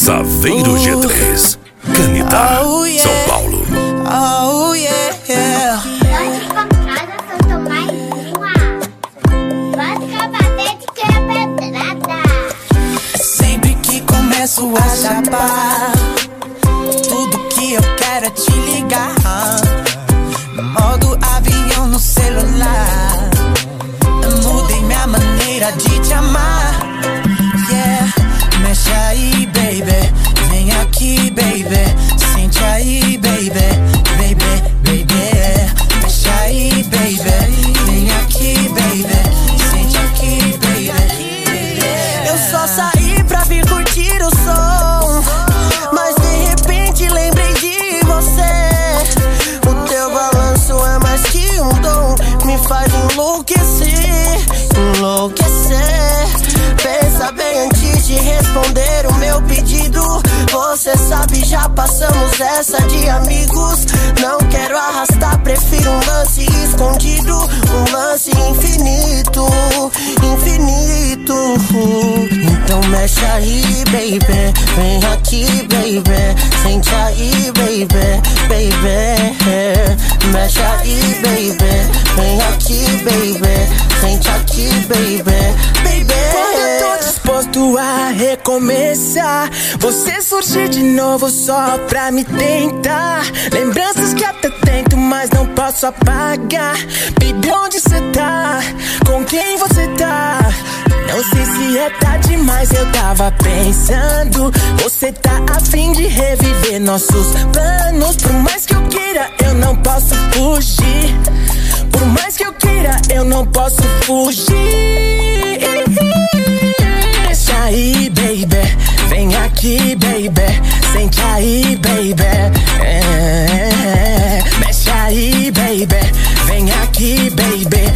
Saveiro G3, Canidá, São Paulo. Oh yeah. Nós ficamos em casa, só tomar uma. Vodka, batete, que é pedrada. Sempre que começo a chapar, tudo que eu quero é te ligar. Modo avião no celular. Eu mudei minha maneira de te amar. Yeah, mexe aí, baby. Vem aqui, baby. Sente aí, baby. Baby. Mexe aí, baby. Vem aqui, baby. Sente aqui, baby. Eu só saí pra vir curtir o som, mas de repente lembrei de você. O teu balanço é mais que um dom, me faz enlouquecer. Pensa bem antes de responder o meu pedido. Você sabe, já passamos essa de amigos. Não quero arrastar, prefiro um lance escondido, um lance infinito. Então mexe aí, baby. Vem aqui, baby. Sente aí, baby. Mexe aí, baby. Vem aqui, baby. Sente aqui, baby. Quando eu tô disposto a recomeçar, você surge de novo só pra me tentar. Lembranças que até tento, mas não posso apagar. Baby, onde cê tá? Com quem você tá? Não sei se é tarde, mas eu tava pensando. Você tá a fim de reviver nossos planos. Por mais que eu queira, eu não posso fugir. Por mais que eu queira, eu não posso fugir. Mexe aí, baby. Vem aqui, baby. Sente aí, baby. Mexe aí, baby. Vem aqui, baby.